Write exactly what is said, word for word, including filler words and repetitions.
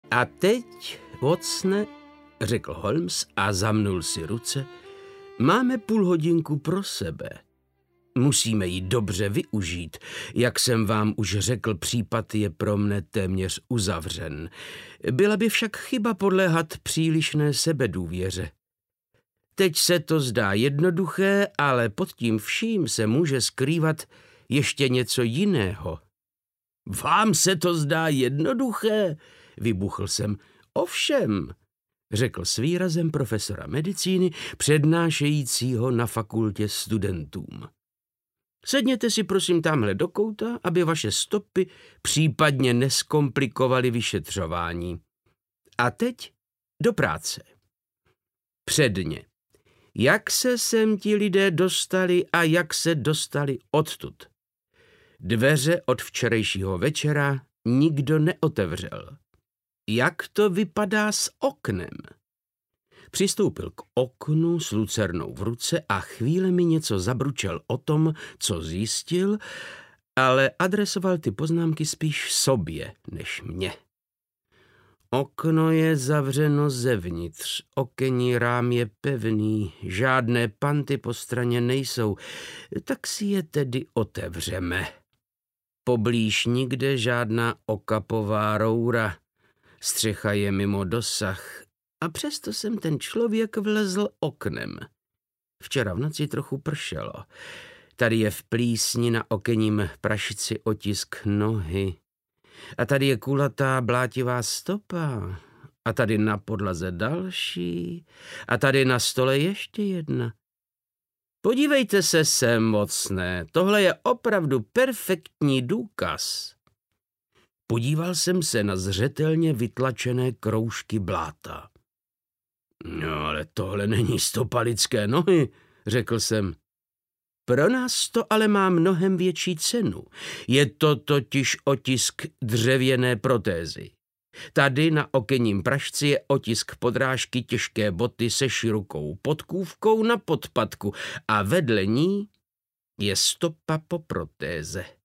A teď, Watsone, řekl Holmes a zamnul si ruce, máme půl hodinku pro sebe. Musíme ji dobře využít. Jak jsem vám už řekl, případ je pro mne téměř uzavřen. Byla by však chyba podléhat přílišné sebedůvěře. Teď se to zdá jednoduché, ale pod tím vším se může skrývat ještě něco jiného. Vám se to zdá jednoduché? Vybuchl jsem. Ovšem, řekl s výrazem profesora medicíny, přednášejícího na fakultě studentům. Sedněte si prosím tamhle do kouta, aby vaše stopy případně neskomplikovaly vyšetřování. A teď do práce. Předně. Jak se sem ti lidé dostali a jak se dostali odtud? Dveře od včerejšího večera nikdo neotevřel. Jak to vypadá s oknem? Přistoupil k oknu s lucernou v ruce a chvíle mi něco zabručel o tom, co zjistil, ale adresoval ty poznámky spíš sobě než mně. Okno je zavřeno zevnitř, okenní rám je pevný, žádné panty po straně nejsou, tak si je tedy otevřeme. Poblíž nikde žádná okapová roura, střecha je mimo dosah a přesto jsem ten člověk vlezl oknem. Včera v noci trochu pršelo. Tady je v plísni na okenním prašci otisk nohy. A tady je kulatá blátivá stopa. A tady na podlaze další. A tady na stole ještě jedna. Podívejte se sem, Watsone, tohle je opravdu perfektní důkaz. Podíval jsem se na zřetelně vytlačené kroužky bláta. No, ale tohle není stopa lidské nohy, řekl jsem. Pro nás to ale má mnohem větší cenu. Je to totiž otisk dřevěné protézy. Tady na okenním prašci je otisk podrážky těžké boty se širokou podkůvkou na podpatku a vedle ní je stopa po protéze.